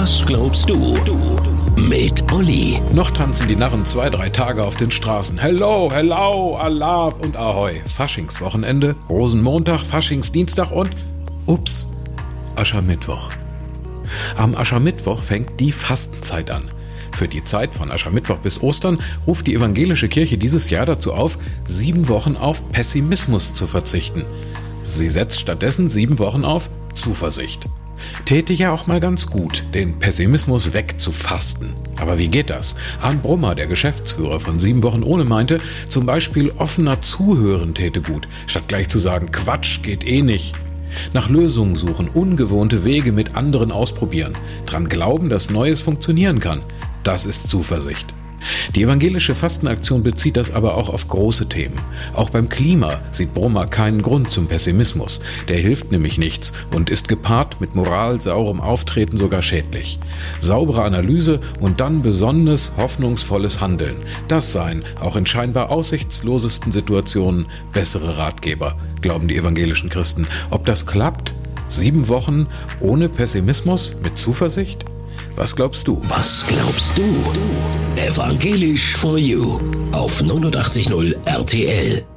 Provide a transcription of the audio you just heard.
Was glaubst du? Mit Olli. Noch tanzen die Narren 2-3 Tage auf den Straßen. Hello, hello, Allah und Ahoi. Faschingswochenende, Rosenmontag, Faschingsdienstag und Aschermittwoch. Am Aschermittwoch fängt die Fastenzeit an. Für die Zeit von Aschermittwoch bis Ostern ruft die evangelische Kirche dieses Jahr dazu auf, 7 Wochen auf Pessimismus zu verzichten. Sie setzt stattdessen 7 Wochen auf Zuversicht. Täte ja auch mal ganz gut, den Pessimismus wegzufasten. Aber wie geht das? Arndt Brummer, der Geschäftsführer von 7 Wochen ohne, meinte, zum Beispiel offener zuhören täte gut, statt gleich zu sagen, Quatsch, geht eh nicht. Nach Lösungen suchen, ungewohnte Wege mit anderen ausprobieren, dran glauben, dass Neues funktionieren kann. Das ist Zuversicht. Die evangelische Fastenaktion bezieht das aber auch auf große Themen. Auch beim Klima sieht Brummer keinen Grund zum Pessimismus. Der hilft nämlich nichts und ist gepaart mit moralsaurem Auftreten sogar schädlich. Saubere Analyse und dann besonnenes, hoffnungsvolles Handeln. Das seien, auch in scheinbar aussichtslosesten Situationen, bessere Ratgeber, glauben die evangelischen Christen. Ob das klappt? 7 Wochen ohne Pessimismus, mit Zuversicht? Was glaubst du? Was glaubst du? Evangelisch for You auf 89.0 RTL.